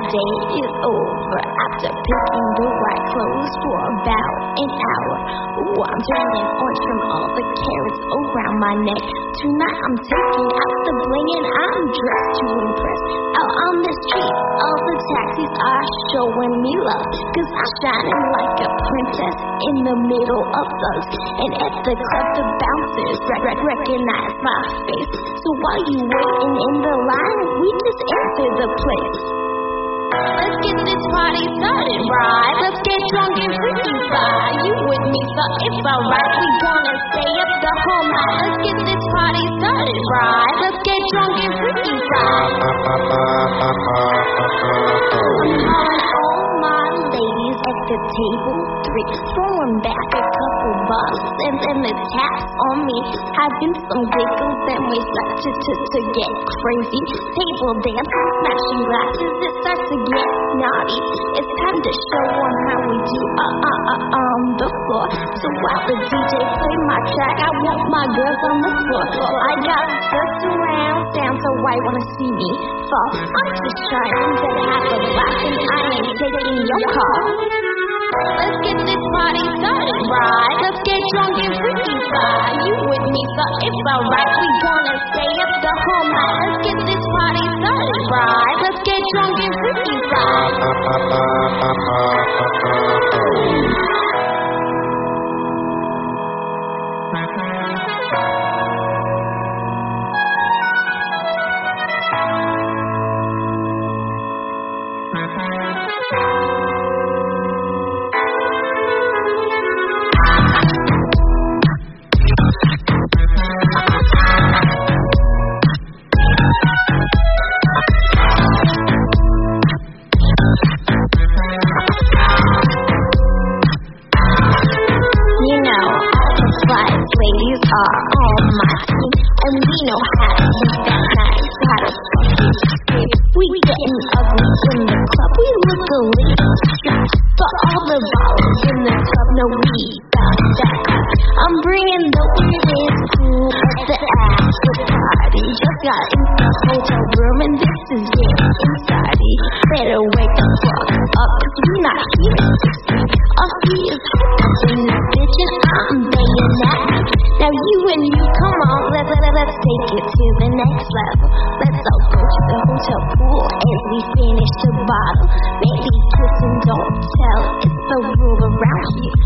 day is over after picking the right clothes for about an hour. Ooh, I'm turning orange from all the carrots around my neck. Tonight I'm taking out the bling and I'm dressed to impress. Out on the street, all the taxis are showing me love, 'cause I'm shining like a princess in the middle of thugs. And at the club, the bouncers recognize my face. So while you waiting in the line, we just enter the place. Let's get this party started, right? Let's get drunk and freaky fly. You with me, so it's alright. We gonna stay up the whole night. Let's get this party started, right? Let's get drunk and freaky fly. I'm calling all my ladies at the table 3, throwing back a couple bottles and the taps on me, having some giggles and we start to get crazy. Table dancing, smashing glasses, it starts to get naughty. It's time to show them how we do on the floor. So while the DJ play my track, I want my girls on the floor. I got just around down, so why wanna see me fall? I'm just trying to have a laugh and I ain't taking your call. Let's get this party started, right? Let's get drunk and freaky fly. You with me, so it's alright. We gonna stay up the whole night. Let's get this party started, right? Let's get drunk and freaky fly. Ladies are on my team, and we know how to use that nice, how to fucking we getting ugly in the club, we look a little strange, but all the ballers in the club know we got that. I'm bringing the weirdest food at the after party. Just got in the hotel room and this is getting inside-y. Better wake the fuck up, 'cause we not here to sleep. All he is up in this bitch and I'm banging that. Now you and me, come on, let's take it to the next level. Let's all go to the hotel pool as we finish the bottle. Maybe kiss and don't tell, it's the rule around here.